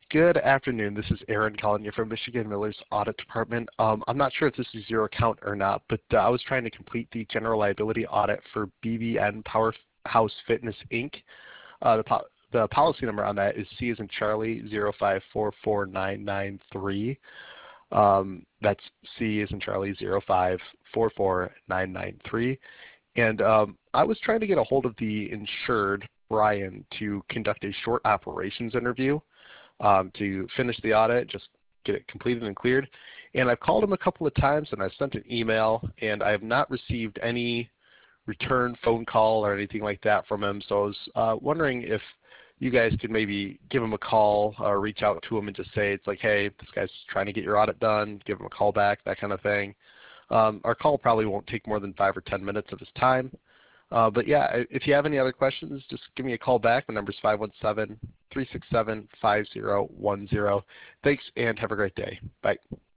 Good afternoon. This is Aaron calling you from Michigan Miller's Audit Department. I'm not sure if this is your account or not, but I was trying to complete the general liability audit for BBN Powerhouse Fitness Inc. The policy number on that is C as in Charlie 0544993. That's C as in Charlie 0544993. And I was trying to get a hold of the insured, Brian, to conduct a short operations interview to finish the audit, just get it completed and cleared. And I've called him a couple of times and I've sent an email and I have not received any return phone call or anything like that from him. So I was wondering if you guys could maybe give him a call or reach out to him and just say, it's like, hey, this guy's trying to get your audit done, give him a call back, that kind of thing. Our call probably won't take more than 5 or 10 minutes of his time. But yeah, if you have any other questions, just give me a call back. The number is 517-367-5010. Thanks and have a great day. Bye.